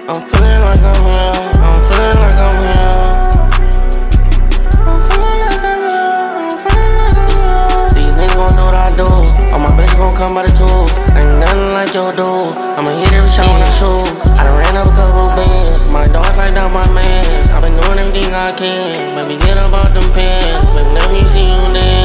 I'm feeling like I'm here. I'm feeling like I'm here. I'm feeling like I'm here. I'm feeling like I'm here. These niggas gon' know what I do. All my bitches gon' come by the tools. Ain't nothing like your dude. I'ma hit every shot on the shoe. I done ran up a couple bands. My dog like that my mans. I been doing everything I can. Baby, get up out them pants. Baby, let me see you dance.